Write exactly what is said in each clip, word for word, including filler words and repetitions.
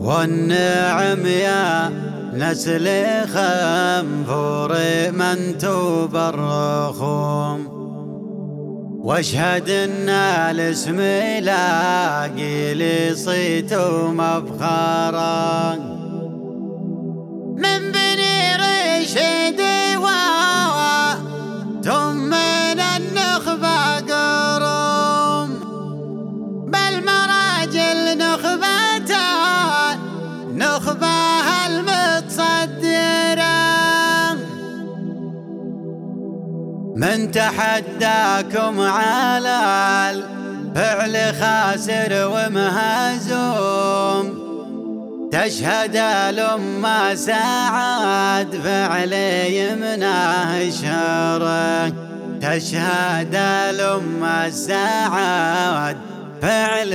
والنعم يا نسل خنفور من توب الرخوم، واشهد ان الاسم لاقي لي صيت ومفخرا من بني رشد وتم من النخبة قروم، بل مراجل نخبتان نخبة المتصدرة من تحداكم على الفعل خاسر ومهزوم، تشهد الأمة سعد فعل يمناه شره، تشهد الأمة سعد فعل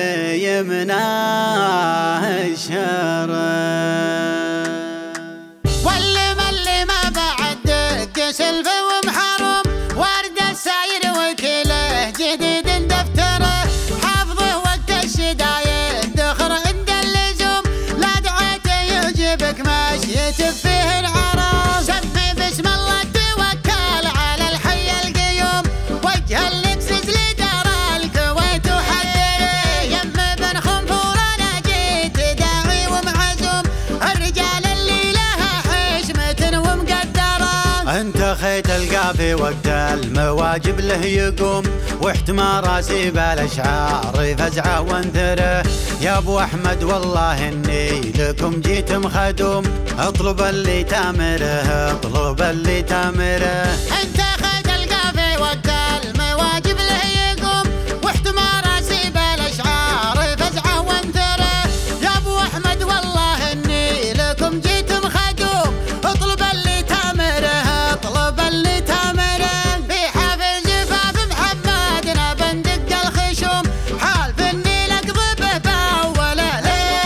يمناه شره. واللي ملي ما بعد سلف ومحرم، ورد الساير وكله جديد دفتره، حافظه وقت الشدايد دخر عند اللزوم، لا دعيته يعجبك مشيت فيه العرام، سمي بسم الله توكل على الحي القيوم، وجه اللكسس لدار الكويت وحذره، يم بن خنفور انا جيت داعي ومعزوم، الرجال اللي لها حشمة ومقدره، انت خيت القافي وقت المواجب له يقوم، واحتمى راسي بالاشعار فزعه وانثره، يا ابو احمد والله اني لكم جيت مخدوم، اطلب اللي تامره اطلب اللي تامره. انت خيت القافي وقت المواجب له يقوم، واحتمى راسي بالاشعار فزعه وانثره، يا ابو احمد والله اني لكم جيت مخدوم، اطلب اللي تامره اطلب اللي تامره، في حافل زفاف محمدنا بندق الخشوم، حالف اني لقضبه باوله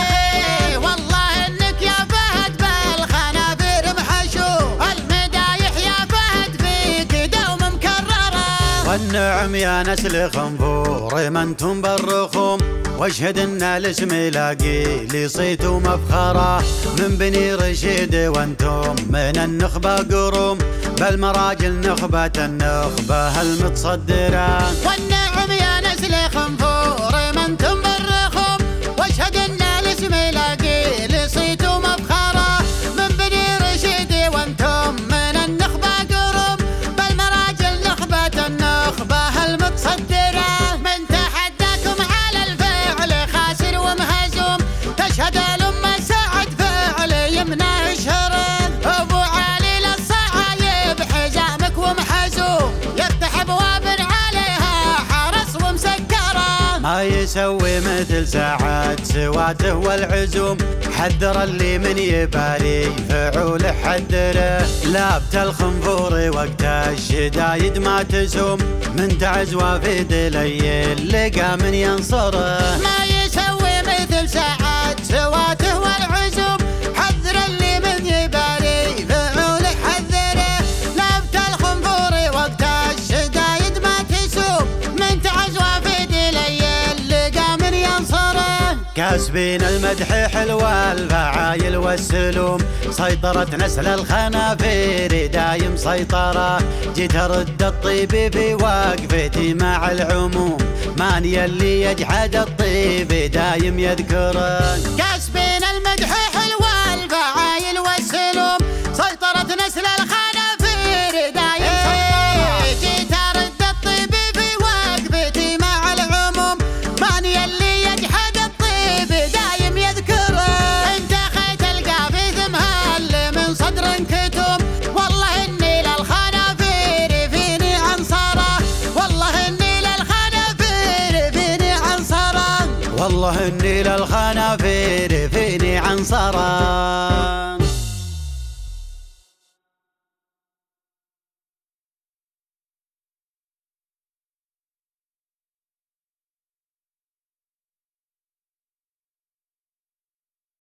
ليه، والله انك يا فهد بالخنافير محشوم، المدايح يا فهد فيك دوم مكرره، والنعم يا نسل خنفور ما انتم بالرخوم، واشهد ان الاسم لاقي لي صيت ومفخره، من بني رشيد وانتم من النخبه قروم، بل مراجل نخبه النخبه المتصدره. والنعم يا نسل خنفور ما انتم بالرخوم، واشهد ان الاسم لاقي لي صيت ومفخره، من بني رشيد وانتم من النخبه قروم، بل مراجل نخبه النخبه المتصدره، من تحداكم على الفعل خاسر ومهزوم، تشهد الامه سعد فعل يمناه شره، ابو علي للصعايب حزامك ومحزوم، يفتح ابواب عليها حرس ومسكره، ما يسوي مثل سعد سواته والعزوم، حذر اللي من يبالي فعول حذره، لابت الخنفور وقت الشدايد ما تسوم، من تعز وافد ليل لقى من ينصره، ما يسوي مثل سعد سواته والعزوم، حذر اللي من يبالي فعول حذره، لابت الخنفور وقت الشدايد ما تسوم، من تعز وافد ليل لقى من ينصره، كاسبين المدح حلوى الفعايل والسلوم، سيطرة نسل الخنافير دايم سيطرة، جيت ارد الطيب في وقفتي مع العموم، ماني اللي يجحد الطيب دايم يذكره، كاسبين المدح حلوى الفعايل والسلوم، سيطرة نسل الخنافير دايم سيطرة، جيت ارد الطيب في وقفتي مع العموم، ماني اللي يجحد الطيب دايم يذكره، انت خيت القافي ثمهل من صدر كتم، والله اني للخنافير فيني عنصره، والله اني للخنافير فيني عنصره، والله اني للخنافير فيني عنصره.